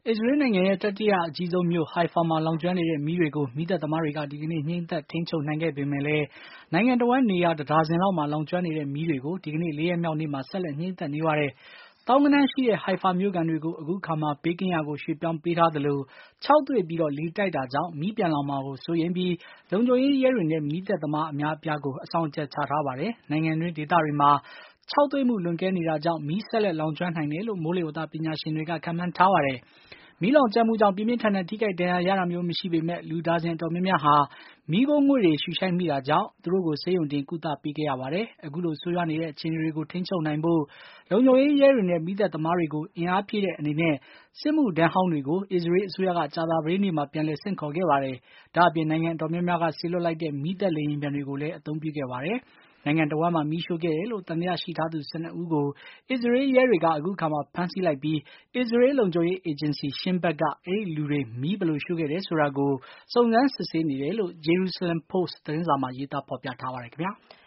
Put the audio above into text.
အစ္စရေးနိုင်ငံရဲ့တတိယအကြီးဆုံးမြို့ Haifa မှာလောင်ကျွမ်းနေတဲ့မီးတွေကို မီးသတ်သမားတွေက ဒီကနေ့ ငြှိမ်းသတ်ထိန်းချုပ်နိုင်ခဲ့ပေမယ့်လည်း နိုင်ငံတဝန်းနေရာ 1 ဒါဇင်လောက်မှာလောင်ကျွမ်းနေတဲ့မီးတွေကို ဒီကနေ့ 4 ရက်မြောက်နေ့မှာ ဆက်လက်ငြှိမ်းသတ်နေပါတယ်။ သောင်းဂဏန်းရှိတဲ့ Haifa မြို့ခံတွေကို အခုအခါမှာ ဘေးကင်းရာကို ရွှေ့ပြောင်းပေးထားသလို ခြောက်သွေ့ပြီး လေတိုက်တာကြောင့် မီးပြန်လောင်မှာကိုစိုးရိမ်ပြီး လုံခြုံရေးရဲတွေနဲ့ မီးသတ်သမားအများအပြားကို အစောင့်အကြပ်ချထားပါတယ်။ နိုင်ငံတွင်းဒေသတွေမှာ ခြောက်သွေ့မှုလွန်ကဲနေတာကြောင့် မီးဆက်လက်လောင်ကျွမ်းနိုင်တယ်လို့ မိုးလေဝသပညာရှင်တွေက ခန့်မှန်းထားပါတယ်။ မီးလောင်ကျွမ်းမှုကြောင့် ပြင်းပြင်းထန်ထန်ထိခိုက်ဒဏ်ရာရတာမျိုးမရှိပေမယ့် လူဒါဇင်အတော်များများဟာ မီးခိုးငွေ့တွေရှုရှိုက်မိတာကြောင့် သူတို့ကို ဆေးရုံတင်ကုသပေးခဲ့ရပါတယ်။ အခုလိုဆိုးရွားနေတဲ့အခြေအနေတွေကို ထိန်းချုပ်နိုင်ဖို့ လုံခြုံရေးရဲတွေနဲ့ မီးသတ်သမားတွေကို အင်အားဖြည့်တဲ့အနေနဲ့ စစ်မှုထမ်းဟောင်းတွေကို အစ္စရေးအစိုးရက ကြာသပတေးနေ့မှာ ပြန်လည်ဆင့်ခေါ်ခဲ့ပါတယ်။ ဒါ့အပြင် နိုင်ငံအတော်များများက စေလွှတ်လိုက်တဲ့ မီးသတ်လေယာဉ်ပျံတွေကိုလည်း အသုံးပြုခဲ့ပါတယ်။ နိုင်ငံတဝန်းမှာ မီးရှို့ခဲ့တယ်လို့ သံသယရှိထားသူ 12 ဦးကို အစ္စရေးရဲတွေက အခုအခါမှာ ဖမ်းဆီးလိုက်ပြီး အစ္စရေးလုံခြုံရေးအေဂျင်စီ Shin Bet က အဲဒီလူတွေ မီးဘယ်လိုရှို့ခဲ့တယ်ဆိုတာကို စုံစမ်းစစ်ဆေးနေတယ်လို့ Jerusalem Post သတင်းစာမှာ ရေးသားဖော်ပြထားပါတယ်ခင်ဗျာ။